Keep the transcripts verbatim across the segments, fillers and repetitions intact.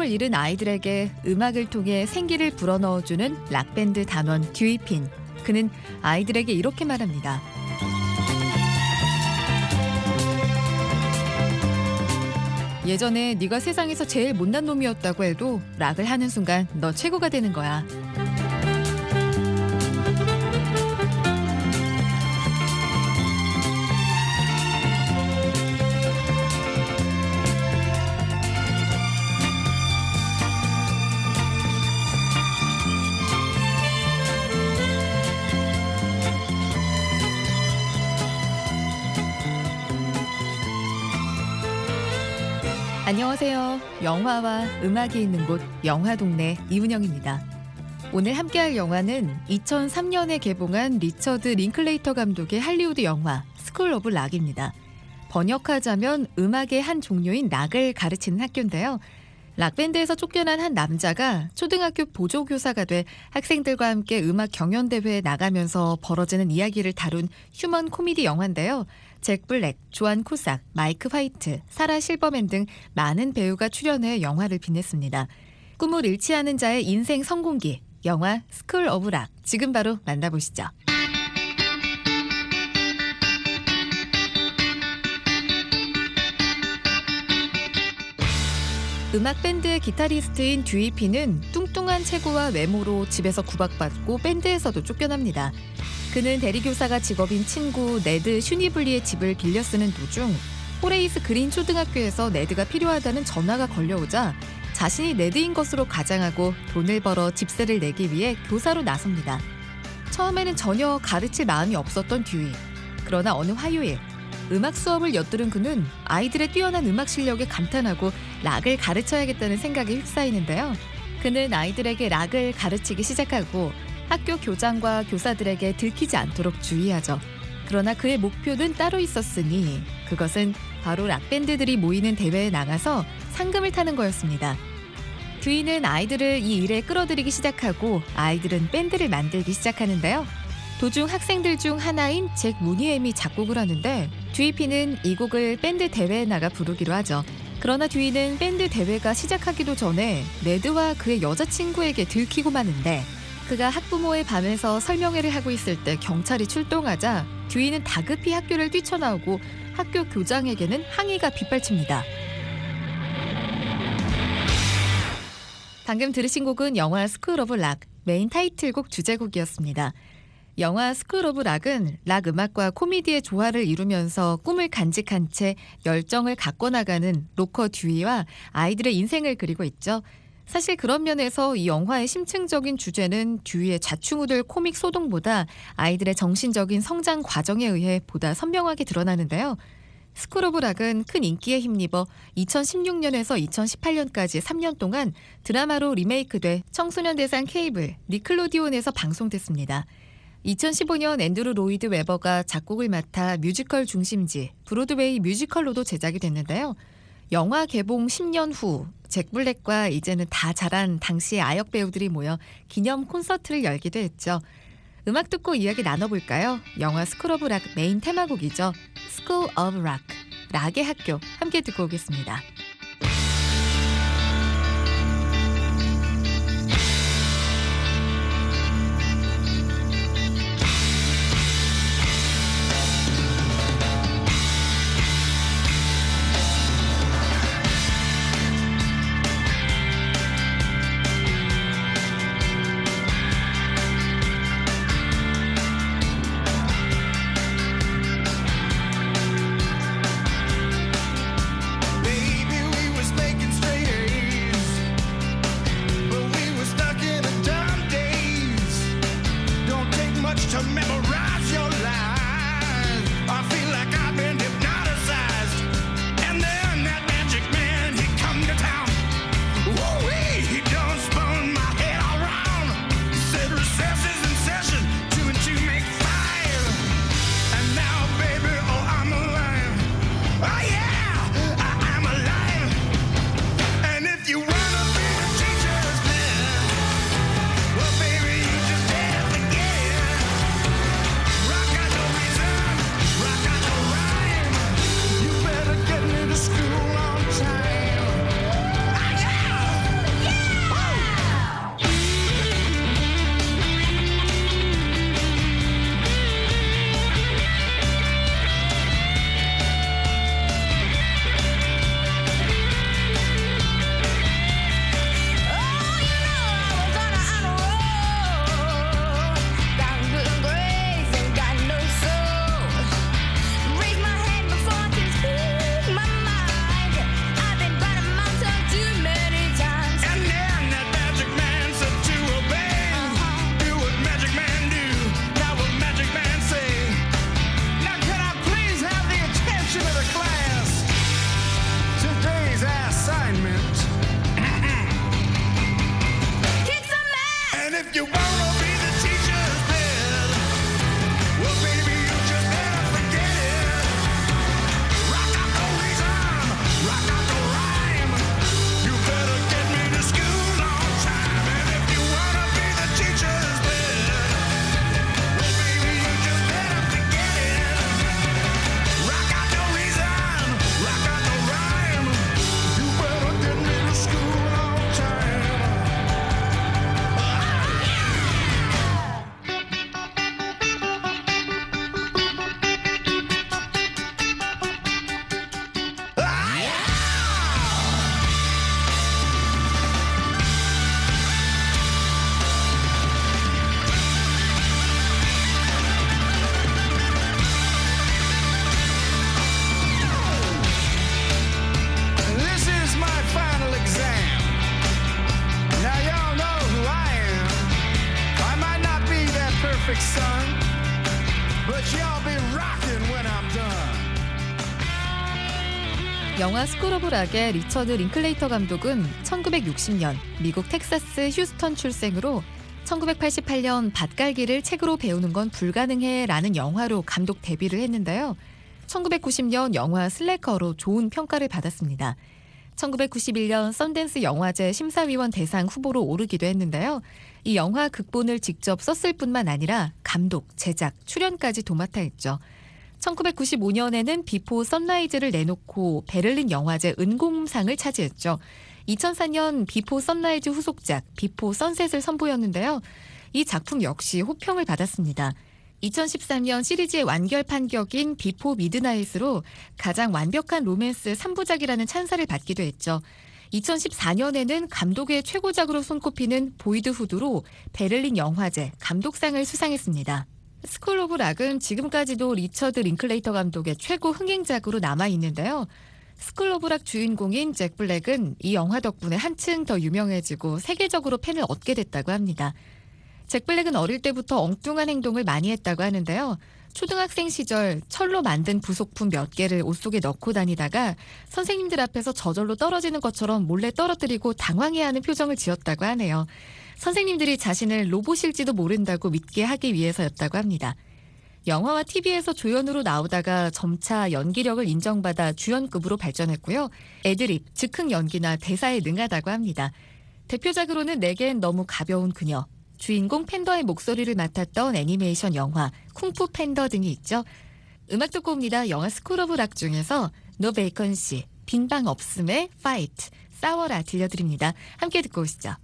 꿈을 잃은 아이들에게 음악을 통해 생기를 불어넣어주는 락밴드 단원 듀이핀. 그는 아이들에게 이렇게 말합니다. 예전에 네가 세상에서 제일 못난 놈이었다고 해도 락을 하는 순간 너 최고가 되는 거야. 안녕하세요. 영화와 음악이 있는 곳 영화동네 이은영입니다. 오늘 함께할 영화는 이천삼 년에 개봉한 리처드 링클레이터 감독의 할리우드 영화 스쿨 오브 락입니다. 번역하자면 음악의 한 종류인 락을 가르치는 학교인데요. 락밴드에서 쫓겨난 한 남자가 초등학교 보조교사가 돼 학생들과 함께 음악 경연대회에 나가면서 벌어지는 이야기를 다룬 휴먼 코미디 영화인데요. 잭 블랙, 조안 쿠삭, 마이크 화이트, 사라 실버맨 등 많은 배우가 출연해 영화를 빛냈습니다. 꿈을 잃지 않은 자의 인생 성공기, 영화 스쿨 오브 락. 지금 바로 만나보시죠. 음악밴드의 기타리스트인 듀이핀은 뚱뚱한 체구와 외모로 집에서 구박받고 밴드에서도 쫓겨납니다. 그는 대리교사가 직업인 친구 네드 슈니블리의 집을 빌려 쓰는 도중 호레이스 그린 초등학교에서 네드가 필요하다는 전화가 걸려오자 자신이 네드인 것으로 가장하고 돈을 벌어 집세를 내기 위해 교사로 나섭니다. 처음에는 전혀 가르칠 마음이 없었던 듀이. 그러나 어느 화요일 음악 수업을 엿들은 그는 아이들의 뛰어난 음악 실력에 감탄하고 락을 가르쳐야겠다는 생각에 휩싸이는데요. 그는 아이들에게 락을 가르치기 시작하고 학교 교장과 교사들에게 들키지 않도록 주의하죠. 그러나 그의 목표는 따로 있었으니 그것은 바로 락밴드들이 모이는 대회에 나가서 상금을 타는 거였습니다. 듀이는 아이들을 이 일에 끌어들이기 시작하고 아이들은 밴드를 만들기 시작하는데요. 도중 학생들 중 하나인 잭 무니엠이 작곡을 하는데 듀이핀은 이 곡을 밴드 대회에 나가 부르기로 하죠. 그러나 듀이는 밴드 대회가 시작하기도 전에 네드와 그의 여자친구에게 들키고 마는데 그가 학부모의 밤에서 설명회를 하고 있을 때 경찰이 출동하자 듀이는 다급히 학교를 뛰쳐나오고 학교 교장에게는 항의가 빗발칩니다. 방금 들으신 곡은 영화 스쿨 오브 락 메인 타이틀곡 주제곡이었습니다. 영화 스쿨 오브 락은 락 음악과 코미디의 조화를 이루면서 꿈을 간직한 채 열정을 갖고 나가는 로커 듀이와 아이들의 인생을 그리고 있죠. 사실 그런 면에서 이 영화의 심층적인 주제는 듀이의 좌충우돌 코믹 소동보다 아이들의 정신적인 성장 과정에 의해 보다 선명하게 드러나는데요. 스쿨 오브 락은 큰 인기에 힘입어 이천십육 년에서 이천십팔 년까지 삼 년 동안 드라마로 리메이크돼 청소년 대상 케이블, 니클로디온에서 방송됐습니다. 이천십오 년 앤드루 로이드 웨버가 작곡을 맡아 뮤지컬 중심지 브로드웨이 뮤지컬로도 제작이 됐는데요. 영화 개봉 십 년 후 잭 블랙과 이제는 다 자란 당시의 아역 배우들이 모여 기념 콘서트를 열기도 했죠. 음악 듣고 이야기 나눠볼까요? 영화 스쿨 오브 락 메인 테마곡이죠. 스쿨 오브 락, 락의 학교 함께 듣고 오겠습니다. Baby 영화 스쿨 오브 락의 리처드 링클레이터 감독은 천구백육십 년 미국 텍사스 휴스턴 출생으로 천구백팔십팔 년 밭갈기를 책으로 배우는 건 불가능해라는 영화로 감독 데뷔를 했는데요. 천구백구십 년 영화 슬래커로 좋은 평가를 받았습니다. 천구백구십일 년 썬댄스 영화제 심사위원 대상 후보로 오르기도 했는데요. 이 영화 극본을 직접 썼을 뿐만 아니라 감독, 제작, 출연까지 도맡아 했죠. 천구백구십오 년에는 비포 선라이즈를 내놓고 베를린 영화제 은공상을 차지했죠. 이천사 년 비포 선라이즈 후속작 비포 선셋을 선보였는데요. 이 작품 역시 호평을 받았습니다. 이천십삼 년 시리즈의 완결 판격인 비포 미드나잇으로 가장 완벽한 로맨스 삼 부작이라는 찬사를 받기도 했죠. 이천십사 년에는 감독의 최고작으로 손꼽히는 보이드 후드로 베를린 영화제 감독상을 수상했습니다. 스쿨 오브 락은 지금까지도 리처드 링클레이터 감독의 최고 흥행작으로 남아있는데요. 스쿨 오브 락 주인공인 잭 블랙은 이 영화 덕분에 한층 더 유명해지고 세계적으로 팬을 얻게 됐다고 합니다. 잭 블랙은 어릴 때부터 엉뚱한 행동을 많이 했다고 하는데요. 초등학생 시절 철로 만든 부속품 몇 개를 옷 속에 넣고 다니다가 선생님들 앞에서 저절로 떨어지는 것처럼 몰래 떨어뜨리고 당황해하는 표정을 지었다고 하네요. 선생님들이 자신을 로봇일지도 모른다고 믿게 하기 위해서였다고 합니다. 영화와 티비에서 조연으로 나오다가 점차 연기력을 인정받아 주연급으로 발전했고요. 애드립, 즉흥 연기나 대사에 능하다고 합니다. 대표작으로는 내겐 너무 가벼운 그녀, 주인공 팬더의 목소리를 맡았던 애니메이션 영화 쿵푸 팬더 등이 있죠. 음악 듣고 옵니다. 영화 스쿨 오브 락 중에서 No Vacancy, 빈방 없음의 Fight, 싸워라 들려드립니다. 함께 듣고 오시죠.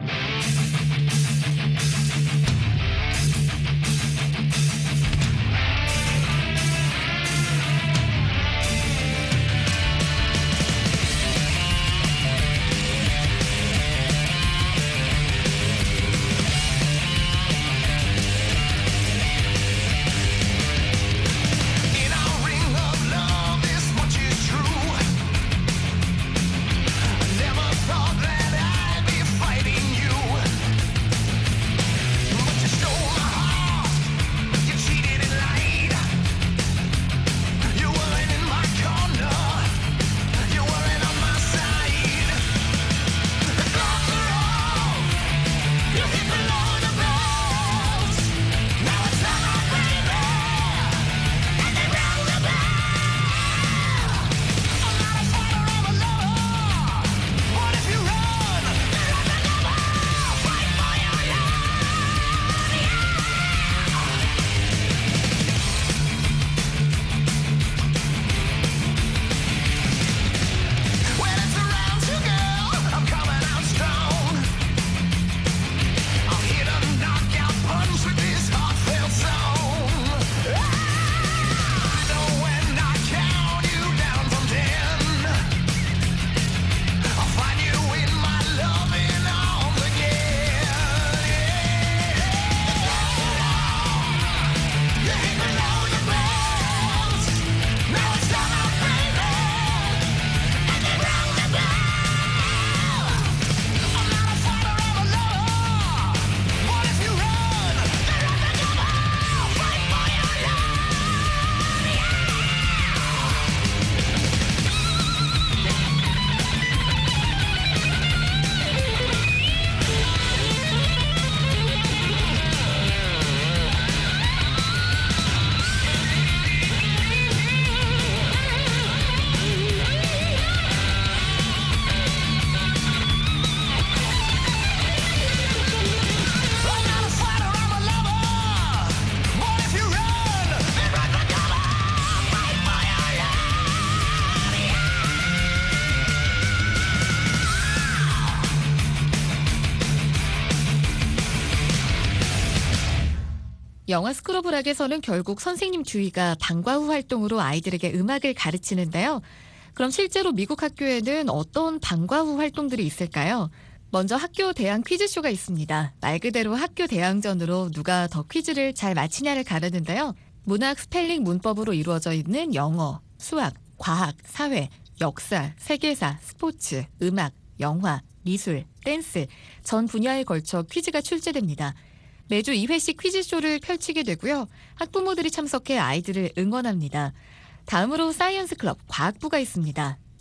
영화 스쿨 오브 락에서는 결국 선생님 주희가 방과 후 활동으로 아이들에게 음악을 가르치는데요. 그럼 실제로 미국 학교에는 어떤 방과 후 활동들이 있을까요? 먼저 학교 대항 퀴즈쇼가 있습니다. 말 그대로 학교 대항전으로 누가 더 퀴즈를 잘 맞히냐를 가르는데요. 문학, 스펠링, 문법으로 이루어져 있는 영어, 수학, 과학, 사회, 역사, 세계사, 스포츠, 음악, 영화, 미술, 댄스 전 분야에 걸쳐 퀴즈가 출제됩니다. 매주 이 회씩 퀴즈쇼를 펼치게 되고요. 학부모들이 참석해 아이들을 응원합니다. 다음으로 사이언스 클럽, 과학부가 있습니다.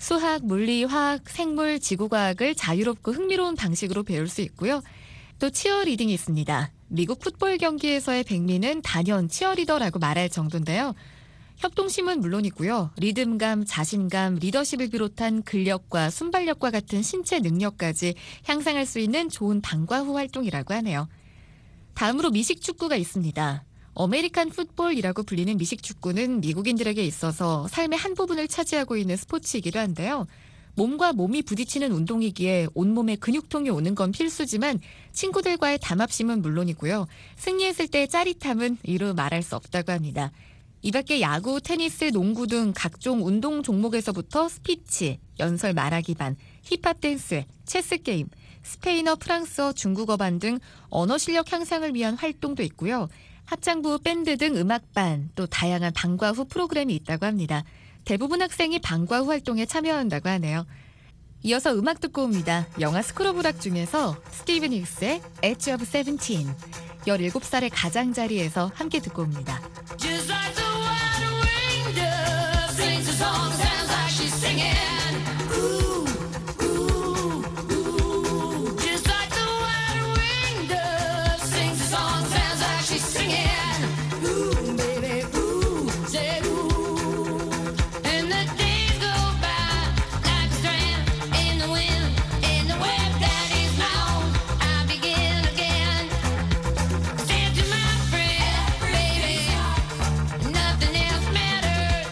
수학, 물리, 화학, 생물, 지구과학을 자유롭고 흥미로운 방식으로 배울 수 있고요. 또 치어리딩이 있습니다. 미국 풋볼 경기에서의 백미는 단연 치어리더라고 말할 정도인데요. 협동심은 물론이고요. 리듬감, 자신감, 리더십을 비롯한 근력과 순발력과 같은 신체 능력까지 향상할 수 있는 좋은 방과 후 활동이라고 하네요. 다음으로 미식축구가 있습니다. 아메리칸 풋볼이라고 불리는 미식축구는 미국인들에게 있어서 삶의 한 부분을 차지하고 있는 스포츠이기도 한데요. 몸과 몸이 부딪히는 운동이기에 온몸에 근육통이 오는 건 필수지만 친구들과의 담합심은 물론이고요. 승리했을 때의 짜릿함은 이루 말할 수 없다고 합니다. 이 밖에 야구, 테니스, 농구 등 각종 운동 종목에서부터 스피치, 연설 말하기 반, 힙합 댄스, 체스 게임, 스페인어, 프랑스어, 중국어반 등 언어 실력 향상을 위한 활동도 있고요. 합창부, 밴드 등 음악반, 또 다양한 방과 후 프로그램이 있다고 합니다. 대부분 학생이 방과 후 활동에 참여한다고 하네요. 이어서 음악 듣고 옵니다. 영화 스크로브락 중에서 스티븐 힐스의 Edge of Seventeen, 열일곱 살의 가장자리에서 함께 듣고 옵니다. Just like the water winged dove sings a song, sounds like she's singing. Ooh, ooh, ooh. Just like the water winged dove sings a song, sounds like she's singing. Ooh, baby, ooh, say ooh. And the days go by like a strand in the wind, in the web that is my own. I begin again. Said to my friend, baby, nothing else mattered.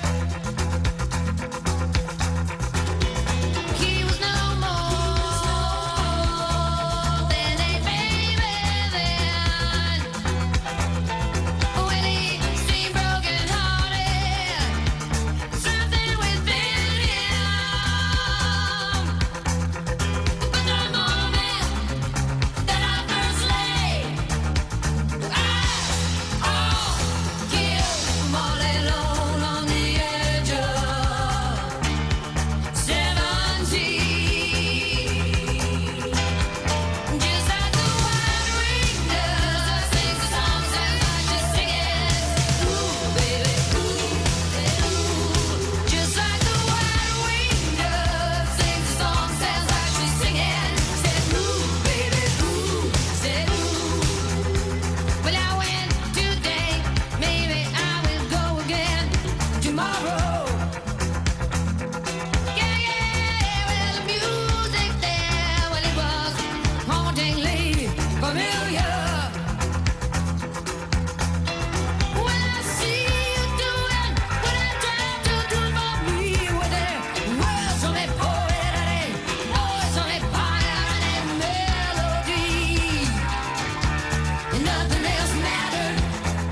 He was no more than a baby then. When he seemed broken hearted, something within him. But the moment that I first lay eyes on you, I'm all alone on the edge of seventeen. Just like the water winged dove sings a song, sounds like she's singing. Ooh, baby, ooh, ooh. Just like the water winged dove sings a song, sounds like she's singing. Said ooh, baby, ooh, said ooh. Well, I went today, maybe I will go again tomorrow. Yeah, yeah, well, the music there, well, it was hauntingly familiar. When I see you doing what I tried to do for me, with their words on that poetry, voice on that fire and that melody, and nothing else mattered.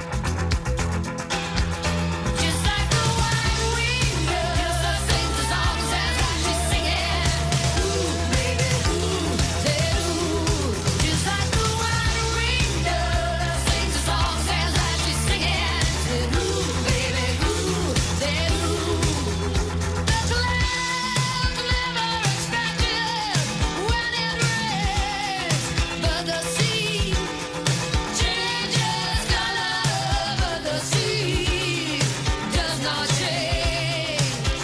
Just like the water winged dove sings the song, sounds like she's singing. Ooh, baby, ooh, say ooh. Just like the water winged dove sings the song, sounds like she's singing. Said ooh, baby, ooh, say ooh. The clouds never expected when it rains, but the sea changes color, but the sea does not change.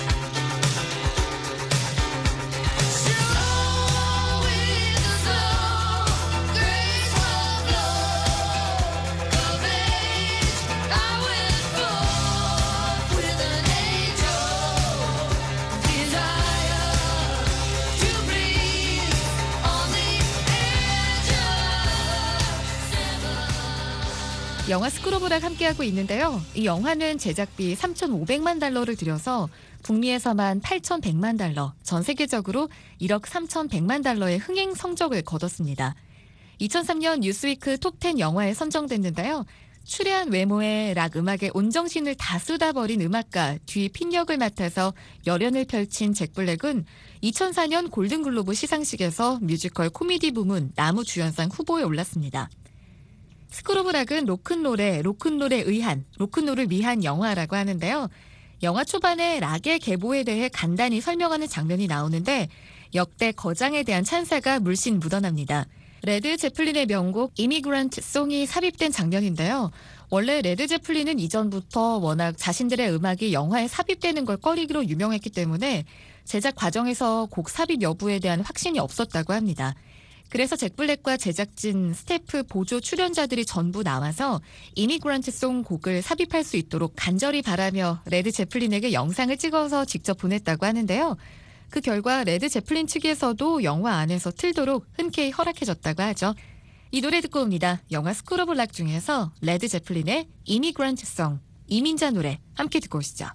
Slow is the slow, graceful flow of age. I went forth with an angel desire to breathe on the edge of seven. 영화 스크로브락 함께하고 있는데요. 이 영화는 제작비 삼천오백만 달러를 들여서 북미에서만 팔천백만 달러, 전 세계적으로 일억 삼천백만 달러의 흥행 성적을 거뒀습니다. 이천삼 년 뉴스위크 톱텐 영화에 선정됐는데요. 추레한 외모에 락 음악에 온정신을 다 쏟아버린 음악가 듀 핀역을 맡아서 열연을 펼친 잭 블랙은 이천사 년 골든글로브 시상식에서 뮤지컬 코미디 부문 나무주연상 후보에 올랐습니다. 스크로브락은 로큰롤에 로큰롤에 의한, 로큰롤을 위한 영화라고 하는데요. 영화 초반에 락의 계보에 대해 간단히 설명하는 장면이 나오는데 역대 거장에 대한 찬사가 물씬 묻어납니다. 레드 제플린의 명곡 이미그런트 송이 삽입된 장면인데요. 원래 레드 제플린은 이전부터 워낙 자신들의 음악이 영화에 삽입되는 걸 꺼리기로 유명했기 때문에 제작 과정에서 곡 삽입 여부에 대한 확신이 없었다고 합니다. 그래서 잭 블랙과 제작진, 스태프, 보조 출연자들이 전부 나와서 이미그런트송 곡을 삽입할 수 있도록 간절히 바라며 레드 제플린에게 영상을 찍어서 직접 보냈다고 하는데요. 그 결과 레드 제플린 측에서도 영화 안에서 틀도록 흔쾌히 허락해줬다고 하죠. 이 노래 듣고 옵니다. 영화 스쿨 오브 락 중에서 레드 제플린의 이미그런트송, 이민자 노래 함께 듣고 오시죠.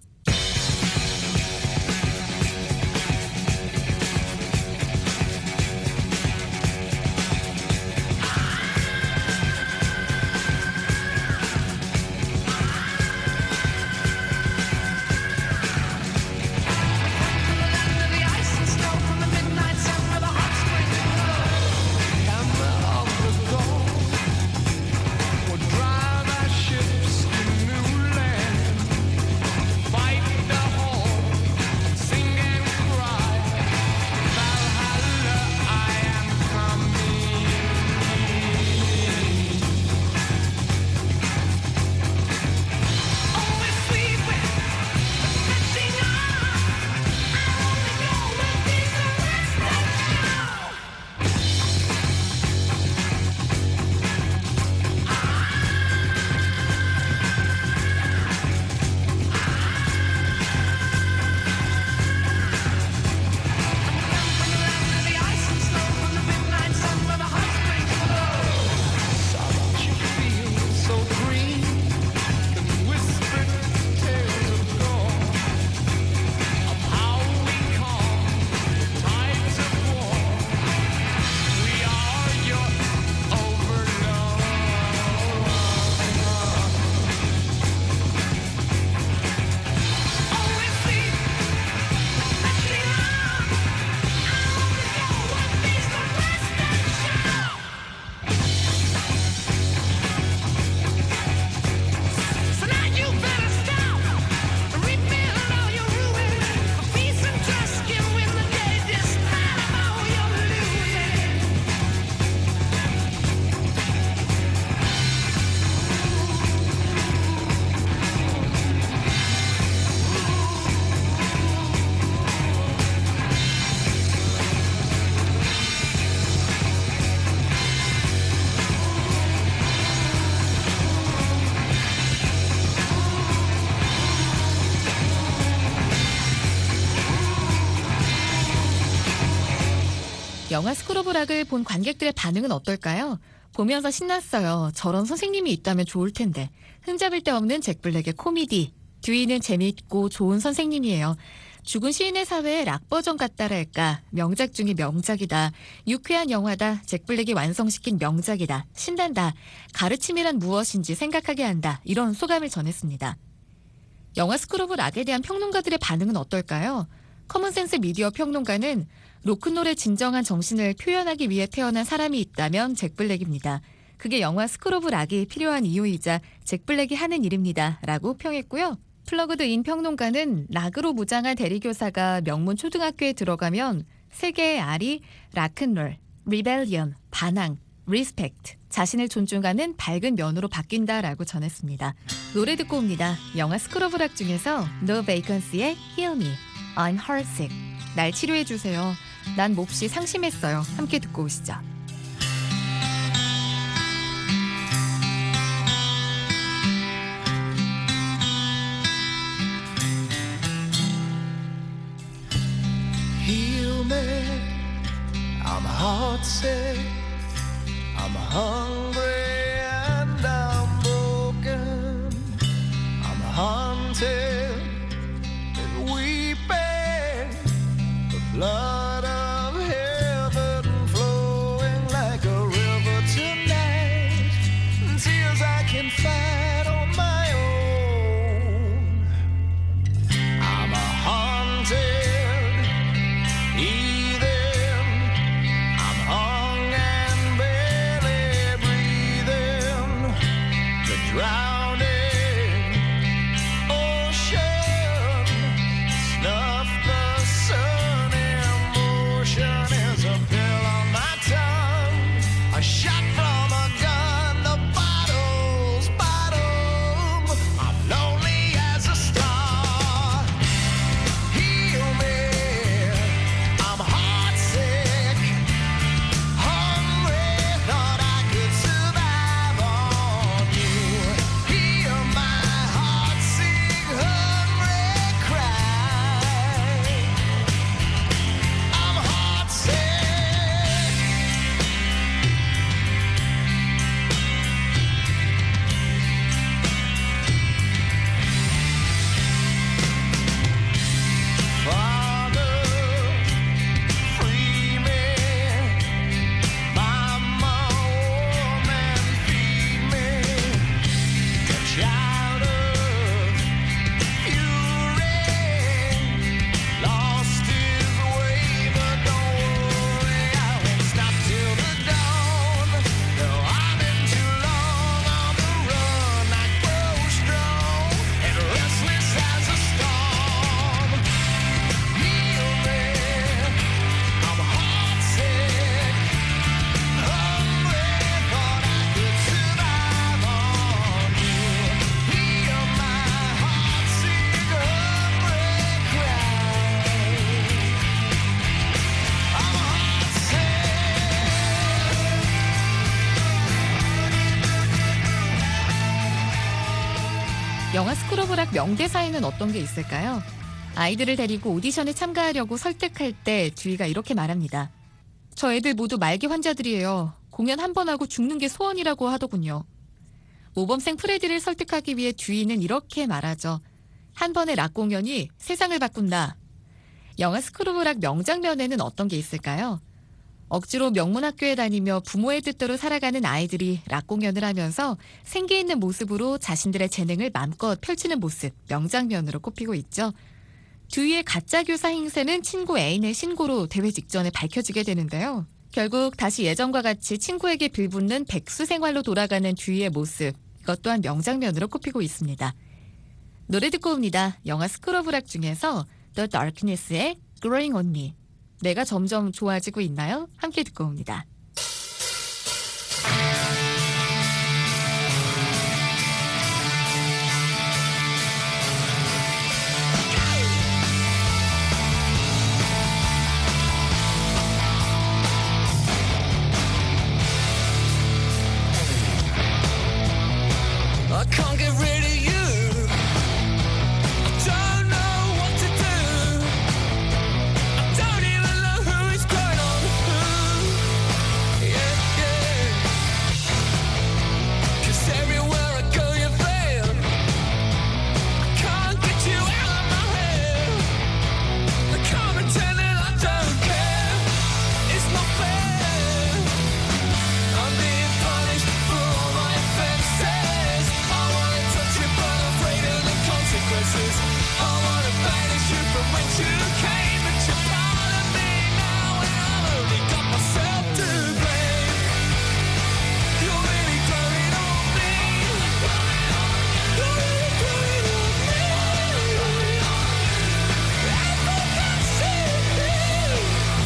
영화 스쿨 오브 락을 본 관객들의 반응은 어떨까요? 보면서 신났어요. 저런 선생님이 있다면 좋을 텐데. 흠잡을 데 없는 잭 블랙의 코미디. 듀이는 재미있고 좋은 선생님이에요. 죽은 시인의 사회의 락 버전 같다랄까. 명작 중의 명작이다. 유쾌한 영화다. 잭 블랙이 완성시킨 명작이다. 신난다. 가르침이란 무엇인지 생각하게 한다. 이런 소감을 전했습니다. 영화 스쿨 오브 락에 대한 평론가들의 반응은 어떨까요? 커먼센스 미디어 평론가는 로큰롤의 진정한 정신을 표현하기 위해 태어난 사람이 있다면 잭 블랙입니다. 그게 영화 스쿨 오브 락이 필요한 이유이자 잭 블랙이 하는 일입니다. 라고 평했고요. 플러그드인 평론가는 락으로 무장한 대리교사가 명문 초등학교에 들어가면 세 개의 R이 락큰롤, 리벨리언, 반항, 리스펙트, 자신을 존중하는 밝은 면으로 바뀐다라고 전했습니다. 노래 듣고 옵니다. 영화 스쿨 오브 락 중에서 No Vacancy의 Heal Me, I'm Heartsick. 날 치료해주세요. 난 몹시 상심했어요. 함께 듣고 오시죠. Heal me, I'm heartsick, I'm hungry and I'm broken, I'm haunted with weeping, the blood of heaven flowing like a river tonight, tears I can fight on my own, I'm a haunted drowning ocean, snuff the sun in 영화 스크러브락 명대사에는 어떤 게 있을까요? 아이들을 데리고 오디션에 참가하려고 설득할 때 듀이가 이렇게 말합니다. 저 애들 모두 말기 환자들이에요. 공연 한 번 하고 죽는 게 소원이라고 하더군요. 모범생 프레디를 설득하기 위해 듀이는 이렇게 말하죠. 한 번의 락 공연이 세상을 바꾼다. 영화 스크러브락 명장면에는 어떤 게 있을까요? 억지로 명문학교에 다니며 부모의 뜻대로 살아가는 아이들이 락 공연을 하면서 생기 있는 모습으로 자신들의 재능을 맘껏 펼치는 모습, 명장면으로 꼽히고 있죠. 듀이의 가짜 교사 행세는 친구 애인의 신고로 대회 직전에 밝혀지게 되는데요. 결국 다시 예전과 같이 친구에게 빌붙는 백수 생활로 돌아가는 듀이의 모습, 이것 또한 명장면으로 꼽히고 있습니다. 노래 듣고 옵니다. 영화 스크러브락 중에서 The Darkness의 Growing on Me. 내가 점점 좋아지고 있나요? 함께 듣고 옵니다. I can't get rid of you. I don't know what to do. I don't even know who is going on who. Yeah, yeah. 'Cause everywhere I go you fail. I can't get you out of my head. I can't pretend that I don't care. It's not fair. I'm being punished for all my offenses. I wanna touch you but I'm afraid of the consequences. I wanna banish you from whence you came, but you're part of me now and I've only got myself to blame. You're really growing on me. You're really growing on me. I think I see you.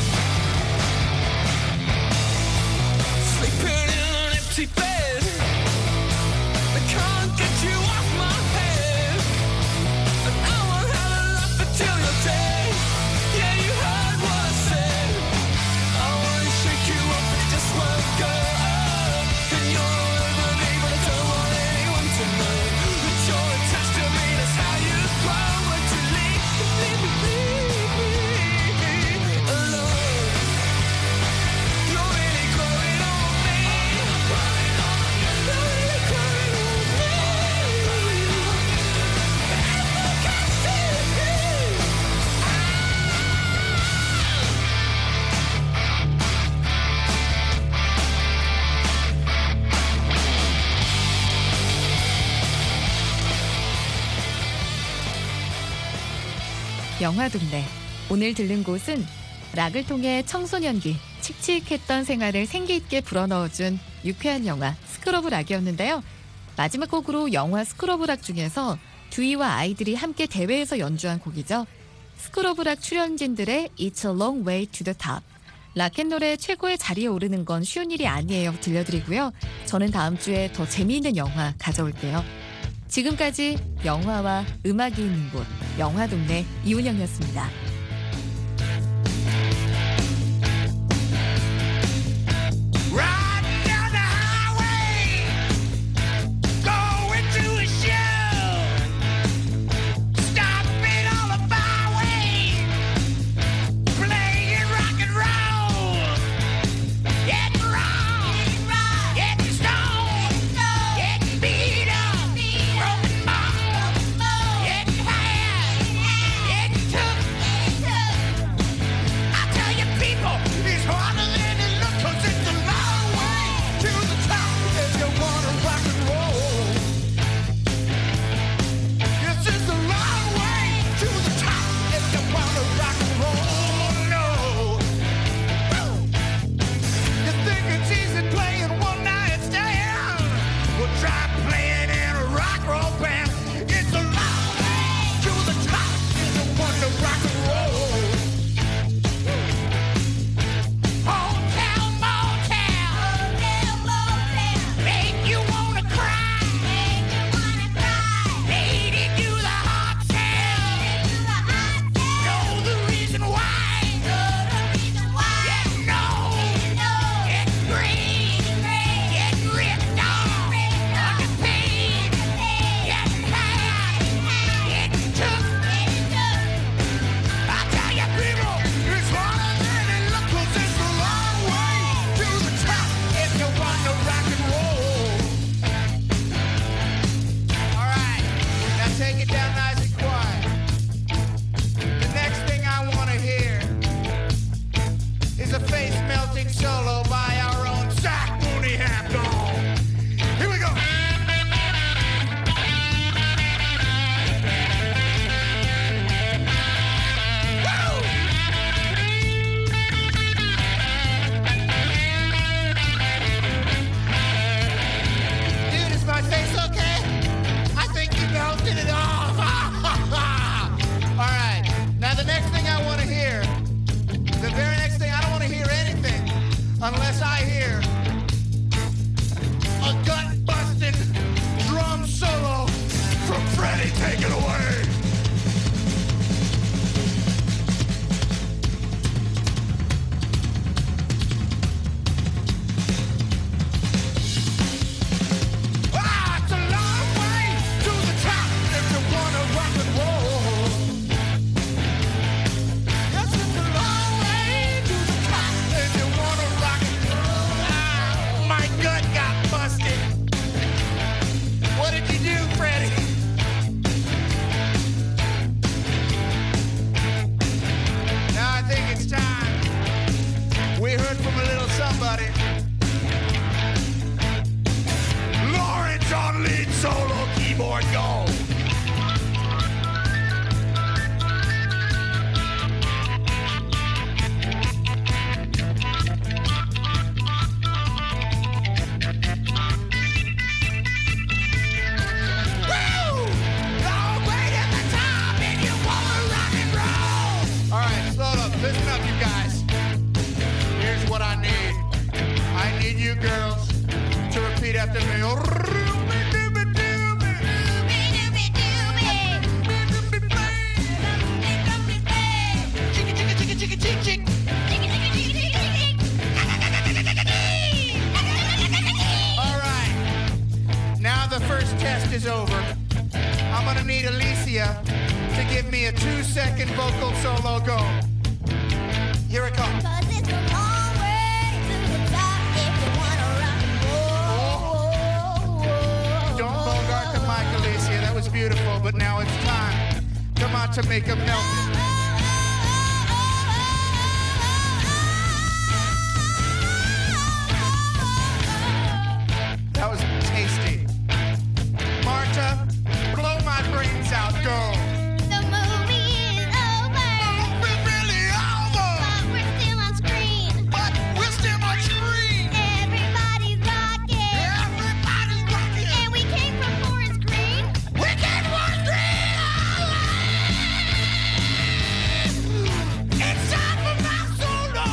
Sleeping in an empty bed. I can't get you off my head. And I won't have a laugh until you're dead. Yeah, you heard what I said. I wanna shake you up, but it just won't go up. And you're all over me, but I don't want anyone to know that you're attached to me. That's how you grow. Won't you leave, leave me, leave me alone? You're really growing on me. You're really growing on me. I think I see you. 영화 동네. 오늘 들른 곳은 락을 통해 청소년기, 칙칙했던 생활을 생기있게 불어넣어준 유쾌한 영화 스크러브락이었는데요. 마지막 곡으로 영화 스크러브락 중에서 듀이와 아이들이 함께 대회에서 연주한 곡이죠. 스크러브락 출연진들의 It's a long way to the top. 락앤롤의 최고의 자리에 오르는 건 쉬운 일이 아니에요. 들려드리고요. 저는 다음 주에 더 재미있는 영화 가져올게요. 지금까지 영화와 음악이 있는 곳, 영화동네 이운영이었습니다. Riding down the highway, going to a show. Stopping all the byways, playing rock and roll. Getting wrong, getting stoned, getting beat up, broken bones, getting high, getting tough. unless I hear a gut-busting drum solo from Freddie. Take it away. Ah, it's a long way to the top if you wanna rock and roll. Yes, it's a long way to the top if you wanna rock and roll. Ah, my gut got busted. What did you do, Freddie? Now I think it's time we heard from a little somebody. Lawrence on lead solo keyboard, go. Woo! Long way to the top if you wanna rock and roll. All right, slow up. Listen up, you guys. Here's what I need. I need you girls to repeat after me. All right. Now the first test is over. I'm gonna need Alicia to give me a two-second vocal solo. Go. Here it comes. Cause it's a long way to the top if you wanna rock and roll. Don't bogart the mic, Alicia. That was beautiful, but now it's time. Come on to make a melt. That was tasty. Marta, blow my brains out. Go. The movie is over, We're really over, but we're still on screen. but we're still on screen. Everybody's rocking, Everybody's rocking. and we came from Forest Green. We can one screen. It's time for my solo.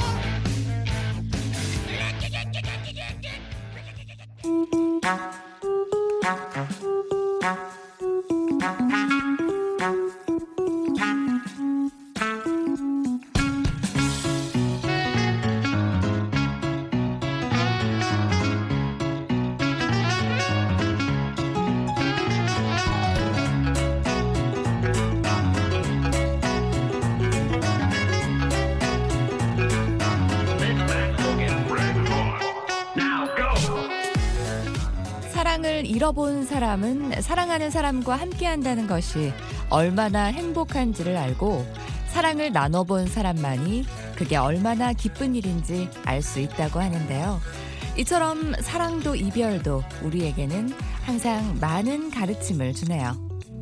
사랑을 잃어본 사람은 사랑하는 사람과 함께한다는 것이 얼마나 행복한지를 알고 사랑을 나눠본 사람만이 그게 얼마나 기쁜 일인지 알 수 있다고 하는데요. 이처럼 사랑도 이별도 우리에게는 항상 많은 가르침을 주네요.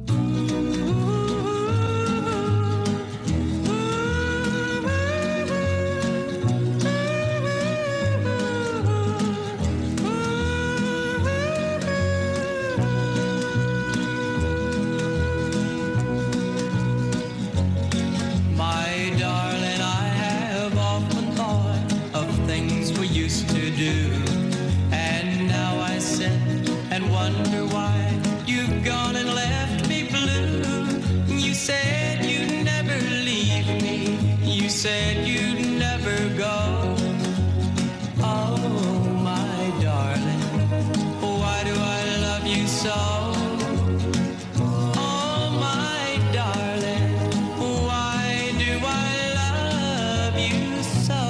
My darling, I have often thought of things we used to do. And now I sit and wonder why you've gone and left me blue. You said you'd never leave me. You said you'd never go. Oh, my darling, why do I love you so? Oh, my darling, why do I love you so?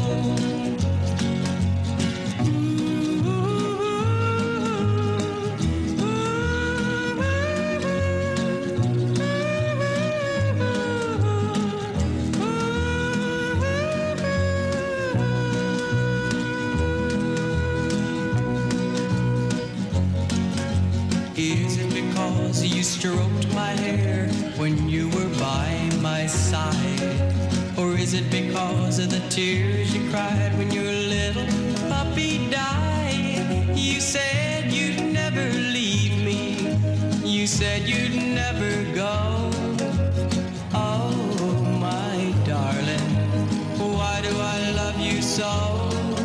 Is it because you stroked my hair when you were by my side? Or is it because of the tears you cried when your little puppy died? You said you'd never leave me. You said you'd never go. Oh, my darling, why do I love you so?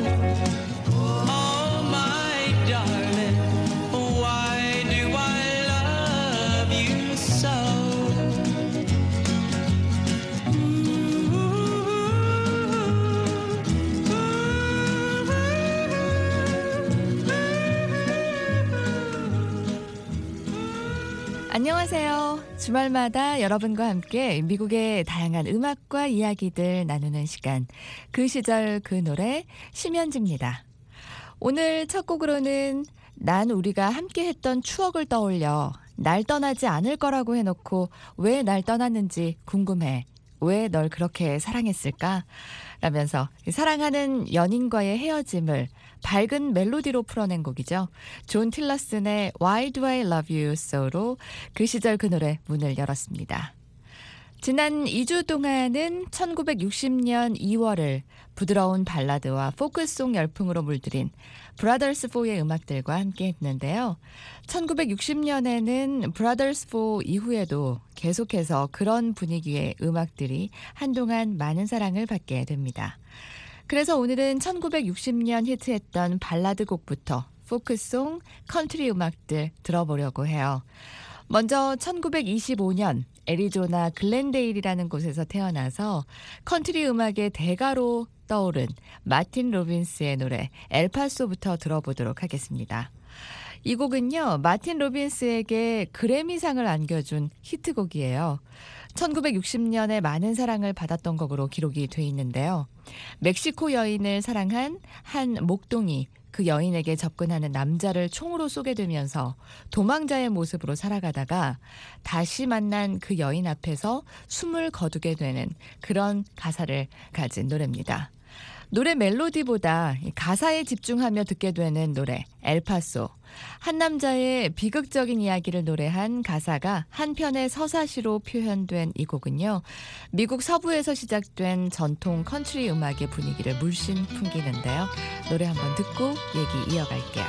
안녕하세요. 주말마다 여러분과 함께 미국의 다양한 음악과 이야기들 나누는 시간. 그 시절 그 노래 심현지입니다. 오늘 첫 곡으로는 난 우리가 함께 했던 추억을 떠올려 날 떠나지 않을 거라고 해놓고 왜 날 떠났는지 궁금해. 왜 널 그렇게 사랑했을까? 라면서 사랑하는 연인과의 헤어짐을 밝은 멜로디로 풀어낸 곡이죠. 존 틸러슨의 Why Do I Love You So로 그 시절 그 노래 문을 열었습니다. 지난 이 주 동안은 천구백육십 년 이월을 부드러운 발라드와 포크송 열풍으로 물들인 브라더스 포의 음악들과 함께 했는데요. 천구백육십 년에는 브라더스 포 이후에도 계속해서 그런 분위기의 음악들이 한동안 많은 사랑을 받게 됩니다. 그래서 오늘은 천구백육십 년 히트했던 발라드 곡부터 포크송, 컨트리 음악들 들어보려고 해요. 먼저 천구백이십오 년 애리조나 글렌데일이라는 곳에서 태어나서 컨트리 음악의 대가로 떠오른 마틴 로빈스의 노래 엘파소부터 들어보도록 하겠습니다. 이 곡은요, 마틴 로빈스에게 그래미상을 안겨준 히트곡이에요. 천구백육십 년에 많은 사랑을 받았던 곡으로 기록이 돼 있는데요. 멕시코 여인을 사랑한 한 목동이 그 여인에게 접근하는 남자를 총으로 쏘게 되면서 도망자의 모습으로 살아가다가 다시 만난 그 여인 앞에서 숨을 거두게 되는 그런 가사를 가진 노래입니다. 노래 멜로디보다 가사에 집중하며 듣게 되는 노래 엘파소. 한 남자의 비극적인 이야기를 노래한 가사가 한 편의 서사시로 표현된 이 곡은요. 미국 서부에서 시작된 전통 컨트리 음악의 분위기를 물씬 풍기는데요. 노래 한번 듣고 얘기 이어갈게요.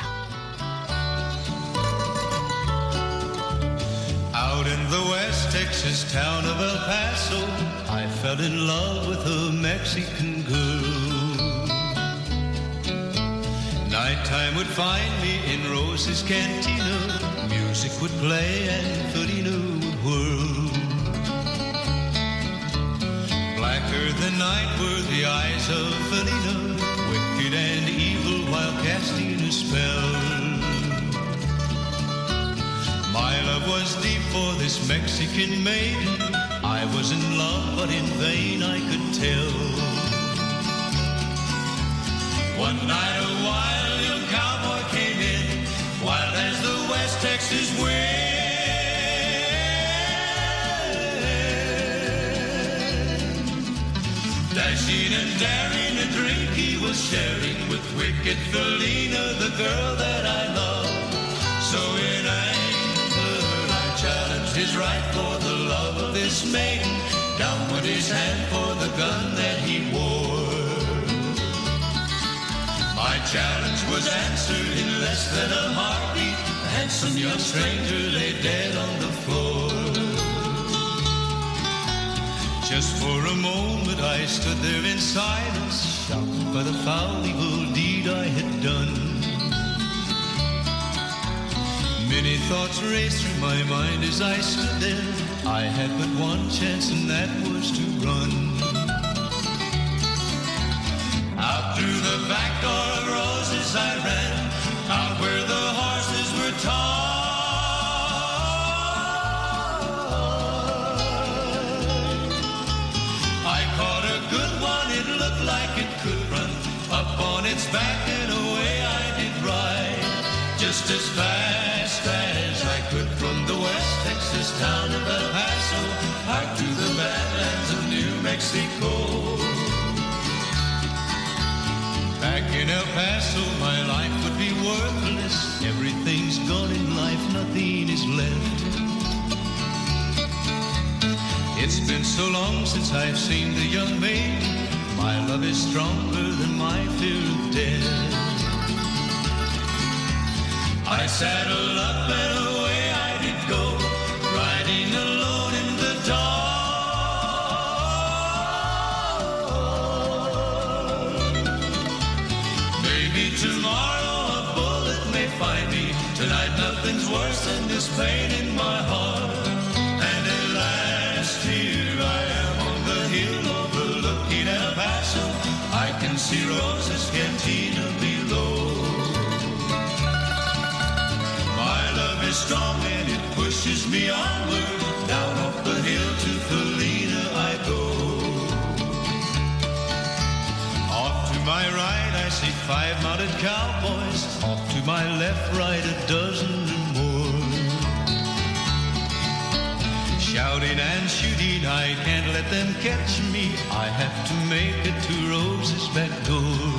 Out in the West Texas town of El Paso, I fell in love with a Mexican girl. Nighttime would find me in Rose's Cantina. Music would play and Felina would whirl. Blacker than night were the eyes of Felina, wicked and evil while casting a spell. My love was deep for this Mexican maiden. I was in love, but in vain I could tell. One night a wild young cowboy came in, wild as the West Texas wind. Dashing and daring, a drink he was sharing with wicked Felina, the girl that I love. So in anger I challenged his right for the love of this maiden. Down went his hand for the gun that he wore. My challenge was answered in less than a heartbeat. A handsome young stranger lay dead on the floor. Just for a moment I stood there in silence, shocked by the foul evil deed I had done. Many thoughts raced through my mind as I stood there. I had but one chance and that was to run. Out through the back door of Roses I ran, out where the horses were tied. I caught a good one, it looked like it could run. Up on its back and away I did ride, just as fast as I could from the West Texas town of El Paso out to the badlands of New Mexico. Back in El Paso, my life would be worthless. Everything's gone in life, nothing is left. It's been so long since I've seen the young maid. My love is stronger than my fear of death. I saddled up and away I did go, riding alone in the dark. Tomorrow a bullet may find me. Tonight nothing's worse than this pain in my heart. And at last here I am on the hill overlooking El Paso. I can see Rose's Cantina below. My love is strong and it pushes pushes me onward, down off the hill to Felina I go. Off to my right I see five mounted cowboys, off to my left, right a dozen or more. Shouting and shooting, I can't let them catch me, I have to make it to Rose's back door.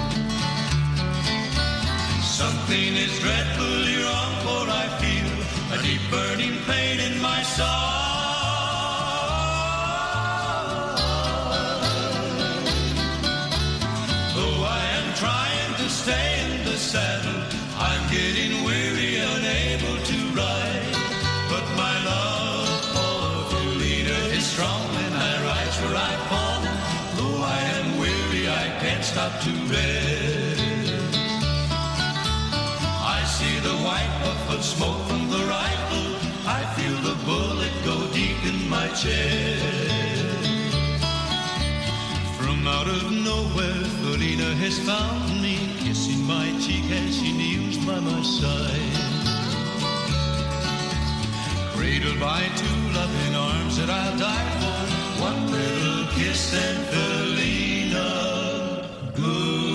Something is dreadfully wrong, for I feel a deep burning pain in my soul. Though I am trying to stay in the saddle, I'm getting weary, unable to ride. But my love for Felina is strong, and I rise where I fall. Though I am weary, I can't stop to rest. See the white puff of smoke from the rifle, I feel the bullet go deep in my chest. From out of nowhere, Felina has found me, kissing my cheek as she kneels by my side. Cradled by two loving arms that I'll die for, one little kiss and Felina, good.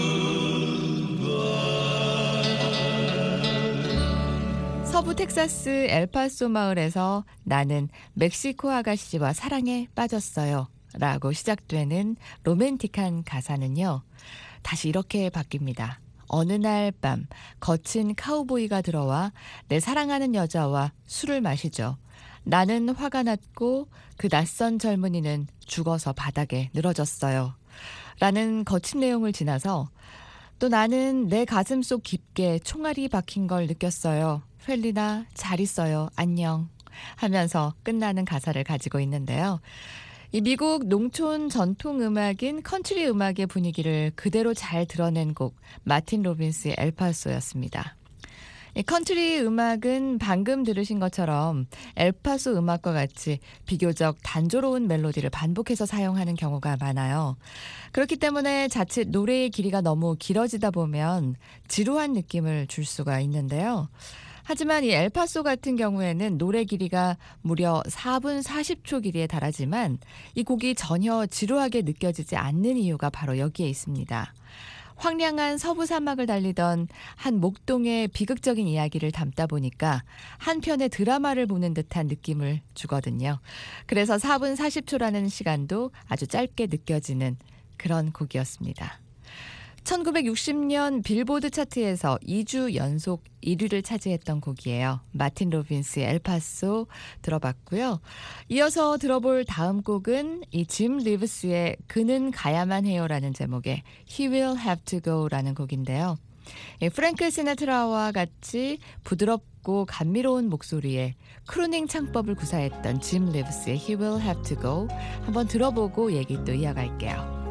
서부 텍사스 엘파소 마을에서 나는 멕시코 아가씨와 사랑에 빠졌어요 라고 시작되는 로맨틱한 가사는요, 다시 이렇게 바뀝니다. 어느 날 밤 거친 카우보이가 들어와 내 사랑하는 여자와 술을 마시죠. 나는 화가 났고 그 낯선 젊은이는 죽어서 바닥에 늘어졌어요 라는 거친 내용을 지나서 또 나는 내 가슴 속 깊게 총알이 박힌 걸 느꼈어요. 펠리나 잘 있어요. 안녕 하면서 끝나는 가사를 가지고 있는데요. 이 미국 농촌 전통 음악인 컨트리 음악의 분위기를 그대로 잘 드러낸 곡 마틴 로빈스의 엘파소였습니다. 이 컨트리 음악은 방금 들으신 것처럼 엘파소 음악과 같이 비교적 단조로운 멜로디를 반복해서 사용하는 경우가 많아요. 그렇기 때문에 자칫 노래의 길이가 너무 길어지다 보면 지루한 느낌을 줄 수가 있는데요. 하지만 이 엘파소 같은 경우에는 노래 길이가 무려 사 분 사십 초 길이에 달하지만 이 곡이 전혀 지루하게 느껴지지 않는 이유가 바로 여기에 있습니다. 황량한 서부 사막을 달리던 한 목동의 비극적인 이야기를 담다 보니까 한 편의 드라마를 보는 듯한 느낌을 주거든요. 그래서 사 분 사십 초라는 시간도 아주 짧게 느껴지는 그런 곡이었습니다. 천구백육십 년 빌보드 차트에서 이 주 연속 일 위를 차지했던 곡이에요. 마틴 로빈스의 엘파소 들어봤고요. 이어서 들어볼 다음 곡은 이 짐 리브스의 그는 가야만 해요라는 제목의 He Will Have to Go라는 곡인데요. 프랭크 시나트라와 같이 부드럽고 감미로운 목소리에 크루닝 창법을 구사했던 짐 리브스의 He Will Have to Go 한번 들어보고 얘기 또 이어갈게요.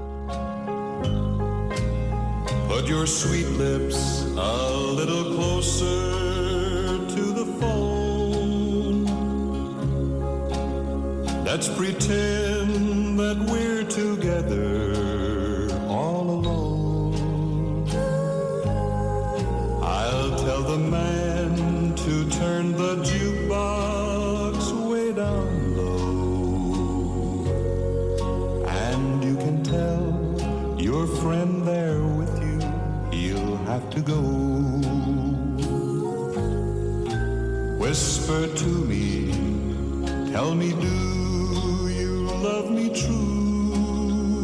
Put your sweet lips a little closer to the phone. Let's pretend that we're together all alone. I'll tell the man to turn the jukebox way down low. And you can tell your friend there with you he'll have to go. Whisper to me, tell me, do you love me true?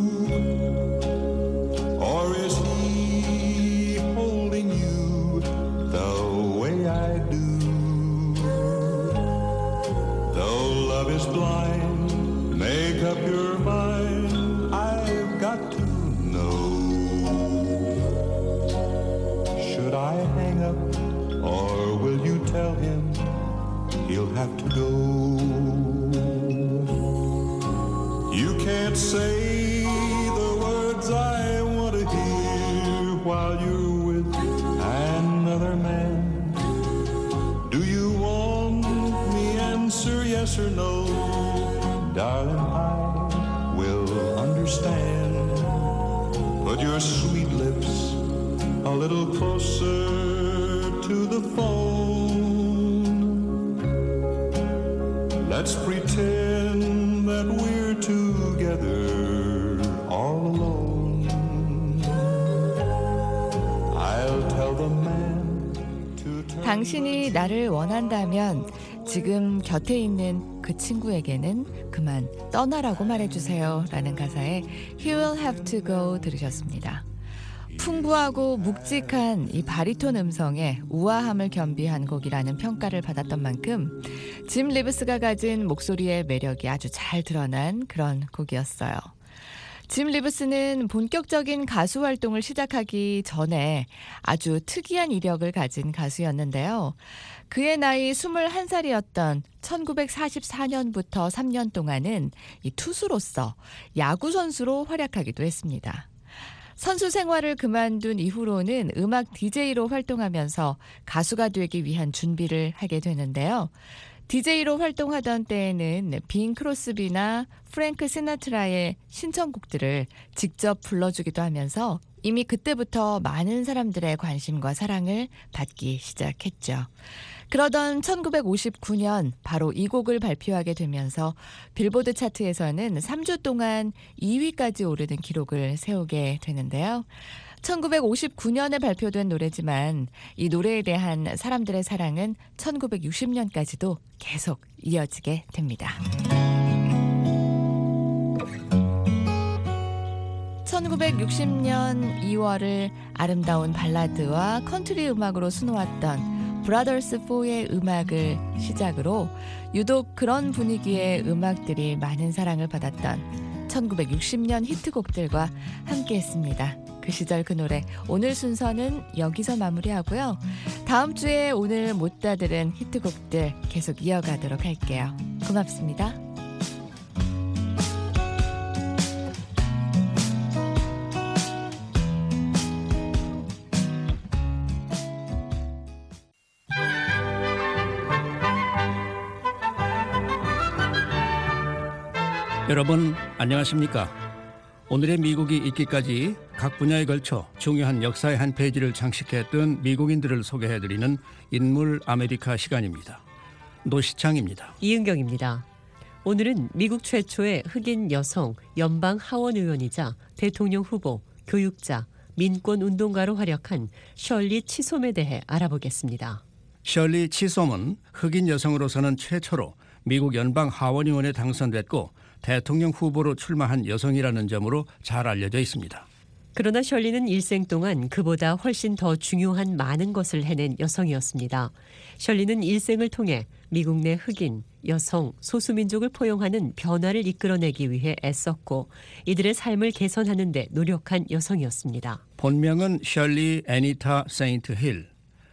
Or is he holding you the way I do? Though love is blind, make up your mind, I've got to know. Should I hang up, or will you tell him he'll have to go? You can't say the words I want to hear while you're with another man. Do you want me answer yes or no? Darling, I will understand. Put your sweet lips a little closer to the phone. Let's pretend that we're together all alone. I'll tell the man to turn. 당신이 나를 원한다면 지금 곁에 있는 그 친구에게는 그만 떠나라고 말해주세요 라는 가사의 He will have to go 들으셨습니다. 풍부하고 묵직한 이 바리톤 음성에 우아함을 겸비한 곡이라는 평가를 받았던 만큼 짐 리브스가 가진 목소리의 매력이 아주 잘 드러난 그런 곡이었어요. 짐 리브스는 본격적인 가수 활동을 시작하기 전에 아주 특이한 이력을 가진 가수였는데요. 그의 나이 스물한 살이었던 천구백사십사 년부터 삼 년 동안은 이 투수로서 야구 선수로 활약하기도 했습니다. 선수 생활을 그만둔 이후로는 음악 디제이로 활동하면서 가수가 되기 위한 준비를 하게 되는데요. 디제이로 활동하던 때에는 빈 크로스비나 프랭크 시나트라의 신청곡들을 직접 불러주기도 하면서 이미 그때부터 많은 사람들의 관심과 사랑을 받기 시작했죠. 그러던 천구백오십구 년 바로 이 곡을 발표하게 되면서 빌보드 차트에서는 삼 주 동안 이 위까지 오르는 기록을 세우게 되는데요. 천구백오십구 년에 발표된 노래지만 이 노래에 대한 사람들의 사랑은 천구백육십 년까지도 계속 이어지게 됩니다. 천구백육십 년 이월을 아름다운 발라드와 컨트리 음악으로 수놓았던 브라더스 포의 음악을 시작으로 유독 그런 분위기의 음악들이 많은 사랑을 받았던 천구백육십 년 히트곡들과 함께했습니다. 그 시절 그 노래 오늘 순서는 여기서 마무리하고요. 다음 주에 오늘 못 다 들은 히트곡들 계속 이어가도록 할게요. 고맙습니다. 여러분 안녕하십니까? 오늘의 미국이 있기까지 각 분야에 걸쳐 중요한 역사의 한 페이지를 장식했던 미국인들을 소개해드리는 인물 아메리카 시간입니다. 노시창입니다. 이은경입니다. 오늘은 미국 최초의 흑인 여성 연방 하원 의원이자 대통령 후보, 교육자, 민권운동가로 활약한 셜리 치솜에 대해 알아보겠습니다. 셜리 치솜은 흑인 여성으로서는 최초로 미국 연방 하원 의원에 당선됐고 대통령 후보로 출마한 여성이라는 점으로 잘 알려져 있습니다. 그러나 셜리는 일생 동안 그보다 훨씬 더 중요한 많은 것을 해낸 여성이었습니다. 셜리는 일생을 통해 미국 내 흑인, 여성, 소수민족을 포용하는 변화를 이끌어내기 위해 애썼고 이들의 삶을 개선하는 데 노력한 여성이었습니다. 본명은 셜리 애니타 세인트 힐.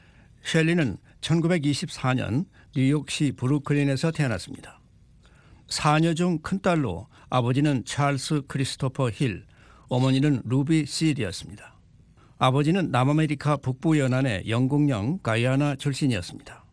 셜리는 천구백이십사 년 뉴욕시 브루클린에서 태어났습니다. 사녀 중 큰딸로 아버지는 찰스 크리스토퍼 힐, 어머니는 루비 실이었습니다. 아버지는 남아메리카 북부 연안의 영국령 가이아나 출신이었습니다.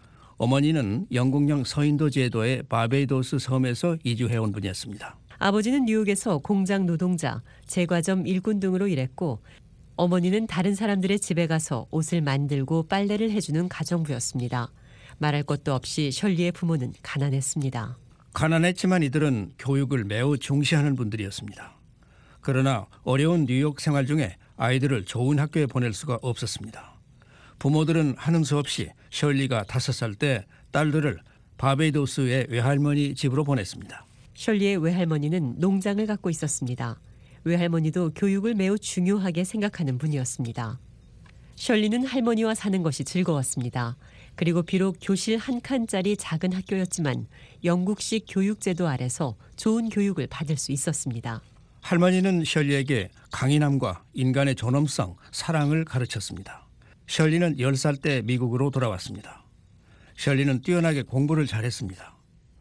어머니는 영국령 서인도 제도의 바베이도스 섬에서 이주해온 분이었습니다. 아버지는 뉴욕에서 공장 노동자, 제과점 일꾼 등으로 일했고 어머니는 다른 사람들의 집에 가서 옷을 만들고 빨래를 해주는 가정부였습니다. 말할 것도 없이 셜리의 부모는 가난했습니다. 가난했지만 이들은 교육을 매우 중시하는 분들이었습니다. 그러나 어려운 뉴욕 생활 중에 아이들을 좋은 학교에 보낼 수가 없었습니다. 부모들은 하는 수 없이 셜리가 다섯 살 때 딸들을 바베이도스의 외할머니 집으로 보냈습니다. 셜리의 외할머니는 농장을 갖고 있었습니다. 외할머니도 교육을 매우 중요하게 생각하는 분이었습니다. 셜리는 할머니와 사는 것이 즐거웠습니다. 그리고 비록 교실 한 칸짜리 작은 학교였지만 영국식 교육제도 아래서 좋은 교육을 받을 수 있었습니다. 할머니는 셜리에게 강인함과 인간의 존엄성, 사랑을 가르쳤습니다. 셜리는 열 살 때 미국으로 돌아왔습니다. 셜리는 뛰어나게 공부를 잘했습니다.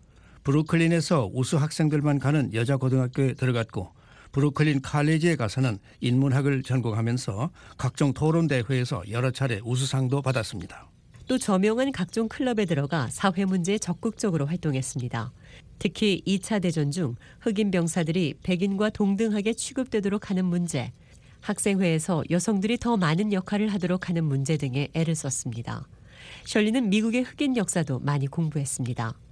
브루클린에서 우수 학생들만 가는 여자 고등학교에 들어갔고 브루클린 칼리지에 가서는 인문학을 전공하면서 각종 토론대회에서 여러 차례 우수상도 받았습니다. 또 저명한 각종 클럽에 들어가 사회 문제에 적극적으로 활동했습니다. 특히 이 차 대전 중 흑인 병사들이 백인과 동등하게 취급되도록 하는 문제, 학생회에서 여성들이 더 많은 역할을 하도록 하는 문제 등에 애를 썼습니다. 셜리는 미국의 흑인 역사도 많이 공부했습니다.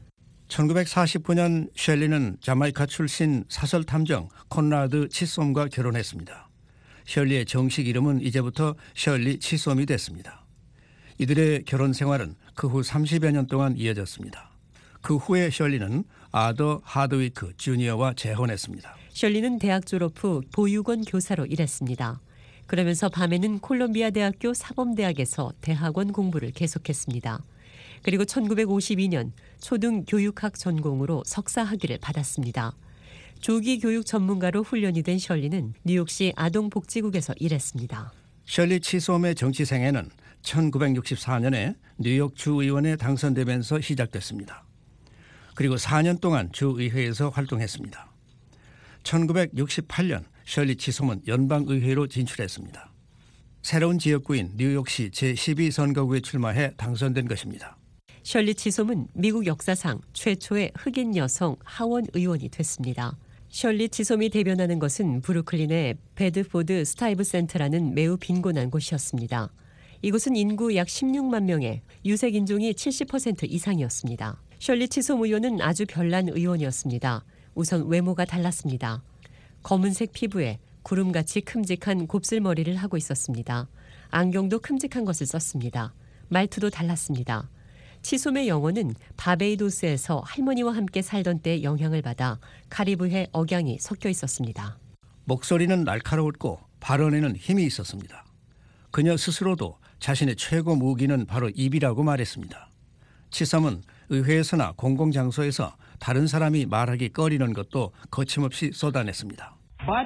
천구백사십구 년 셜리는 자마이카 출신 사설 탐정 콘라드 치솜과 결혼했습니다. 셜리의 정식 이름은 이제부터 셜리 치솜이 됐습니다. 이들의 결혼 생활은 그 후 삼십여 년 동안 이어졌습니다. 그 후에 셜리는 아더 하드위크 주니어와 재혼했습니다. 셜리는 대학 졸업 후 보육원 교사로 일했습니다. 그러면서 밤에는 콜롬비아 대학교 사범대학에서 대학원 공부를 계속했습니다. 그리고 천구백오십이 년 초등교육학 전공으로 석사 학위를 받았습니다. 조기 교육 전문가로 훈련이 된 셜리는 뉴욕시 아동복지국에서 일했습니다. 셜리 치솜의 정치 생애는 천구백육십사 년에 뉴욕 주의원에 당선되면서 시작됐습니다. 그리고 사 년 동안 주의회에서 활동했습니다. 천구백육십팔 년 셜리 치솜은 연방의회로 진출했습니다. 새로운 지역구인 뉴욕시 제십이 선거구에 출마해 당선된 것입니다. 셜리 치솜은 미국 역사상 최초의 흑인 여성 하원 의원이 됐습니다. 셜리 치솜이 대변하는 것은 브루클린의 베드포드 스타이브 센터라는 매우 빈곤한 곳이었습니다. 이곳은 인구 약 십육만 명에 유색 인종이 칠십 퍼센트 이상이었습니다. 셜리 치솜 의원은 아주 별난 의원이었습니다. 우선 외모가 달랐습니다. 검은색 피부에 구름같이 큼직한 곱슬머리를 하고 있었습니다. 안경도 큼직한 것을 썼습니다. 말투도 달랐습니다. 치솜의 영어는 바베이도스에서 할머니와 함께 살던 때 영향을 받아 카리브해 억양이 섞여 있었습니다. 목소리는 날카로웠고 발언에는 힘이 있었습니다. 그녀 스스로도 자신의 최고 무기는 바로 입이라고 말했습니다. 치솜은 의회에서나 공공장소에서 다른 사람이 말하기 꺼리는 것도 거침없이 쏟아냈습니다.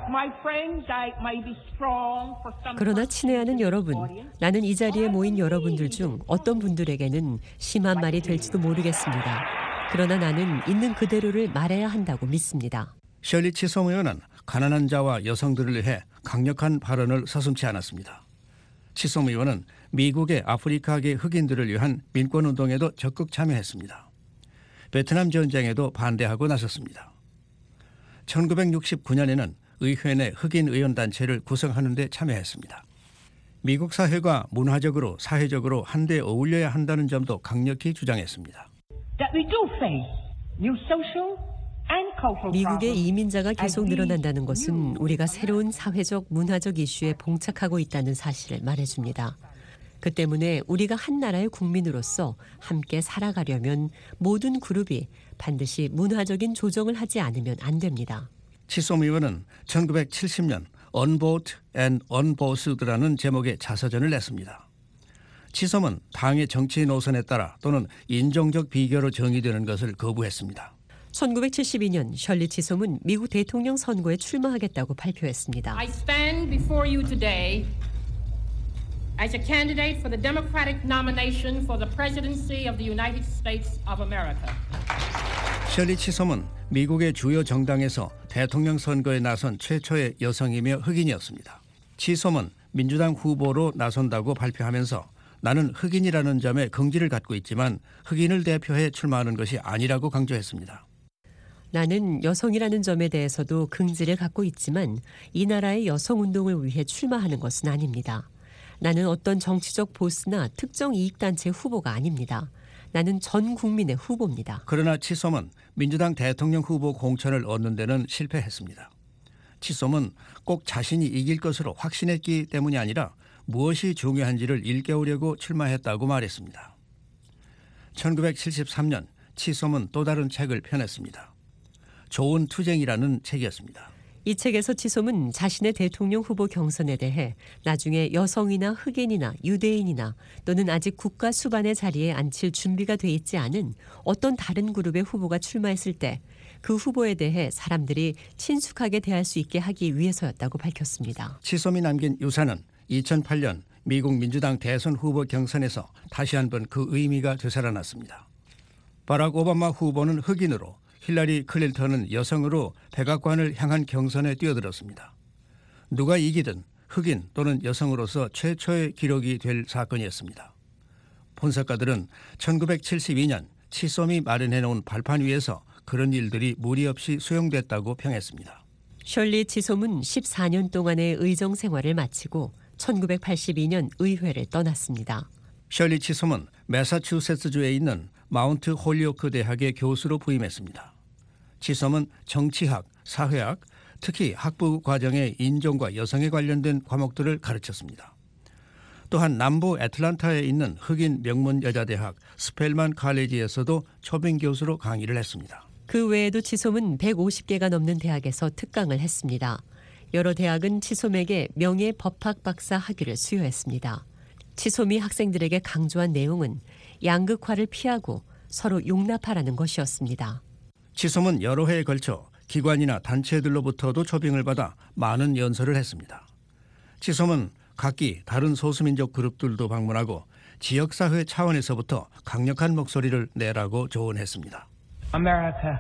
그러나 친애하는 여러분, 나는 이 자리에 모인 여러분들 중 어떤 분들에게는 심한 말이 될지도 모르겠습니다. 그러나 나는 있는 그대로를 말해야 한다고 믿습니다. 셜리 치솜 의원은 가난한 자와 여성들을 위해 강력한 발언을 서슴지 않았습니다. 치솜 의원은 미국의 아프리카계 흑인들을 위한 민권운동에도 적극 참여했습니다. 베트남 전쟁에도 반대하고 나섰습니다. 천구백육십구 년에는 의회 내 흑인 의원단체를 구성하는 데 참여했습니다. 미국 사회가 문화적으로 사회적으로 한데 어울려야 한다는 점도 강력히 주장했습니다. 미국의 이민자가 계속 늘어난다는 것은 우리가 새로운 사회적 문화적 이슈에 봉착하고 있다는 사실을 말해줍니다. 그 때문에 우리가 한 나라의 국민으로서 함께 살아가려면 모든 그룹이 반드시 문화적인 조정을 하지 않으면 안 됩니다. 치솜 의원은 천구백칠십 년 Unvoted and Unbossed라는 제목의 자서전을 냈습니다. 치솜은 당의 정치 노선에 따라 또는 인종적 비교로 정의되는 것을 거부했습니다. 천구백칠십이 년 셜리 치솜은 미국 대통령 선거에 출마하겠다고 발표했습니다. I stand before you today as a candidate for the Democratic nomination for the presidency of the United States of America. 셜리 치솜은 미국의 주요 정당에서 대통령 선거에 나선 최초의 여성이며 흑인이었습니다. 치솜은 민주당 후보로 나선다고 발표하면서 나는 흑인이라는 점에 긍지를 갖고 있지만 흑인을 대표해 출마하는 것이 아니라고 강조했습니다. 나는 여성이라는 점에 대해서도 긍지를 갖고 있지만 이 나라의 여성운동을 위해 출마하는 것은 아닙니다. 나는 어떤 정치적 보스나 특정 이익단체 후보가 아닙니다. 나는 전 국민의 후보입니다. 그러나 치솜은 민주당 대통령 후보 공천을 얻는 데는 실패했습니다. 치솜은 꼭 자신이 이길 것으로 확신했기 때문이 아니라 무엇이 중요한지를 일깨우려고 출마했다고 말했습니다. 천구백칠십삼 년 치솜은 또 다른 책을 펴냈습니다. 좋은 투쟁이라는 책이었습니다. 이 책에서 치솜은 자신의 대통령 후보 경선에 대해 나중에 여성이나 흑인이나 유대인이나 또는 아직 국가 수반의 자리에 앉힐 준비가 돼 있지 않은 어떤 다른 그룹의 후보가 출마했을 때 그 후보에 대해 사람들이 친숙하게 대할 수 있게 하기 위해서였다고 밝혔습니다. 치솜이 남긴 유산은 이천팔 년 미국 민주당 대선 후보 경선에서 다시 한번 그 의미가 되살아났습니다. 바락 오바마 후보는 흑인으로 힐러리 클린턴은 여성으로 백악관을 향한 경선에 뛰어들었습니다. 누가 이기든 흑인 또는 여성으로서 최초의 기록이 될 사건이었습니다. 분석가들은 천구백칠십이 년 치솜이 마련해 놓은 발판 위에서 그런 일들이 무리 없이 수용됐다고 평했습니다. 셜리 치솜은 십사 년 동안의 의정 생활을 마치고 천구백팔십이 년 의회를 떠났습니다. 셜리 치솜은 매사추세츠주에 있는 마운트 홀리오크 대학의 교수로 부임했습니다. 치섬은 정치학, 사회학, 특히 학부 과정의 인종과 여성에 관련된 과목들을 가르쳤습니다. 또한 남부 애틀란타에 있는 흑인 명문 여자대학 스펠만 칼리지에서도 초빙 교수로 강의를 했습니다. 그 외에도 치솜은 백오십 개가 넘는 대학에서 특강을 했습니다. 여러 대학은 치솜에게 명예 법학 박사 학위를 수여했습니다. 치솜이 학생들에게 강조한 내용은 양극화를 피하고 서로 용납하라는 것이었습니다. 치솜은 여러 해에 걸쳐 기관이나 단체들로부터도 초빙을 받아 많은 연설을 했습니다. 치솜은 각기 다른 소수민족 그룹들도 방문하고 지역사회 차원에서부터 강력한 목소리를 내라고 조언했습니다. America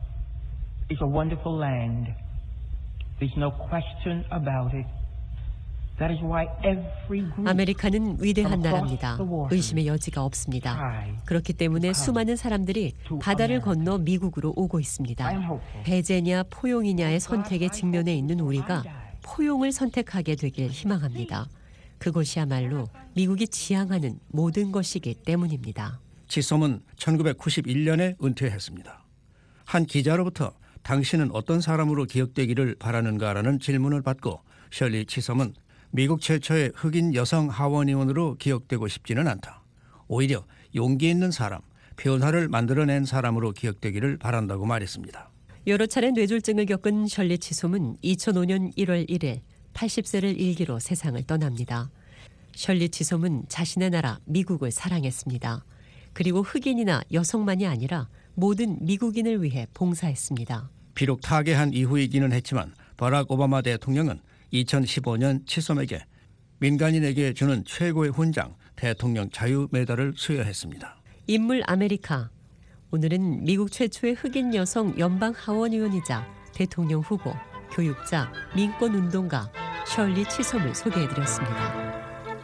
is a wonderful land. There's no question about it. That is why every group 아메리카는 위대한 from 나라입니다. across the water 의심의 여지가 없습니다. 그렇기 때문에 수많은 사람들이 바다를 건너 미국으로 오고 있습니다. 배제냐 포용이냐의 선택에 직면해 있는 우리가 포용을 선택하게 되길 희망합니다. 그것이야말로 미국이 지향하는 모든 것이기 때문입니다. 치솜은 천구백구십일 년에 은퇴했습니다. 한 기자로부터 당신은 어떤 사람으로 기억되기를 바라는가라는 질문을 받고 셜리 치솜은 미국 최초의 흑인 여성 하원의원으로 기억되고 싶지는 않다. 오히려 용기 있는 사람, 변화를 만들어낸 사람으로 기억되기를 바란다고 말했습니다. 여러 차례 뇌졸중을 겪은 셜리 치솜은 이천오 년 일월 일일 팔십 세를 일기로 세상을 떠납니다. 셜리 치솜은 자신의 나라 미국을 사랑했습니다. 그리고 흑인이나 여성만이 아니라 모든 미국인을 위해 봉사했습니다. 비록 타계한 이후이기는 했지만 버락 오바마 대통령은 이천십오 년 치솜에게 민간인에게 주는 최고의 훈장 대통령 자유 메달을 수여했습니다. 인물 아메리카. 오늘은 미국 최초의 흑인 여성 연방 하원의원이자 대통령 후보, 교육자, 민권운동가 셜리 치솜을 소개해드렸습니다.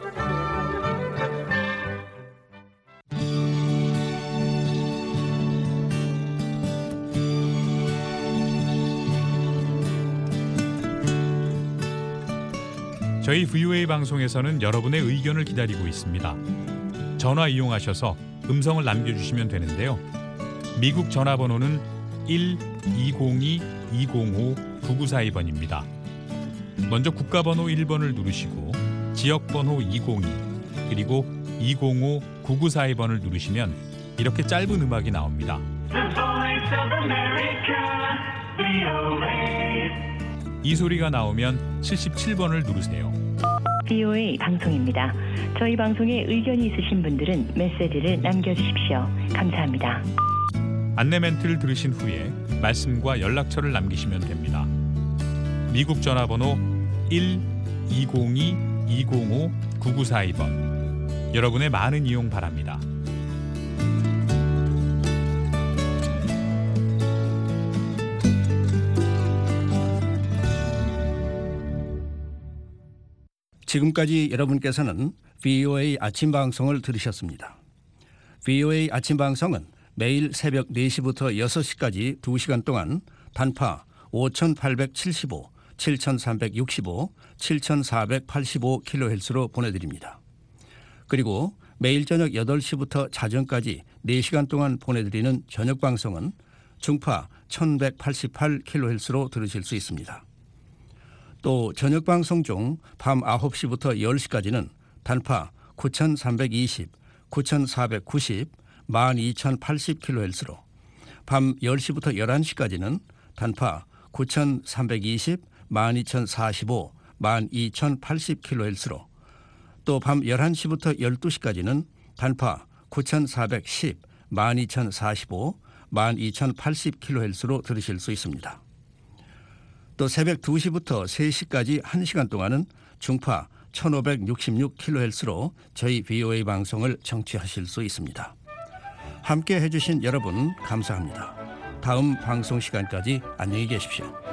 저희 브이오에이 방송에서는 여러분의 의견을 기다리고 있습니다. 전화 이용하셔서 음성을 남겨주시면 되는데요. 미국 전화번호는 일 이공이 이공오 구구사이 번입니다. 먼저 국가번호 일 번을 누르시고 지역번호 이공이 그리고 이공오 구구사이 번을 누르시면 이렇게 짧은 음악이 나옵니다. 이 소리가 나오면 칠십칠 번을 누르세요. 브이오에이 방송입니다. 저희 방송에 의견이 있으신 분들은 메시지를 남겨주십시오. 감사합니다. 안내 멘트를 들으신 후에 말씀과 연락처를 남기시면 됩니다. 미국 전화번호 일 이공이 이공오 구구사이 번. 여러분의 많은 이용 바랍니다. 지금까지 여러분께서는 브이오에이 아침 방송을 들으셨습니다. 브이오에이 아침 방송은 매일 새벽 네 시부터 여섯 시까지 두 시간 동안 단파 오천팔백칠십오, 칠천삼백육십오, 칠천사백팔십오 킬로헤르츠로 보내드립니다. 그리고 매일 저녁 여덟 시부터 자정까지 네 시간 동안 보내드리는 저녁 방송은 중파 천백팔십팔 킬로헤르츠로 들으실 수 있습니다. 또 저녁 방송 중 밤 아홉 시부터 열 시까지는 단파 구천삼백이십, 구천사백구십, 만 이천팔십 킬로헤르츠로 밤 열 시부터 열한 시까지는 단파 구천삼백이십, 만 이천사십오, 만 이천팔십 킬로헤르츠로 또 밤 열한 시부터 열두 시까지는 단파 구천사백십, 만 이천사십오, 만 이천팔십 킬로헤르츠로 들으실 수 있습니다. 또 새벽 두 시부터 세 시까지 한 시간 동안은 중파 천오백육십육 킬로헤르츠로 저희 브이오에이 방송을 청취하실 수 있습니다. 함께 해주신 여러분 감사합니다. 다음 방송 시간까지 안녕히 계십시오.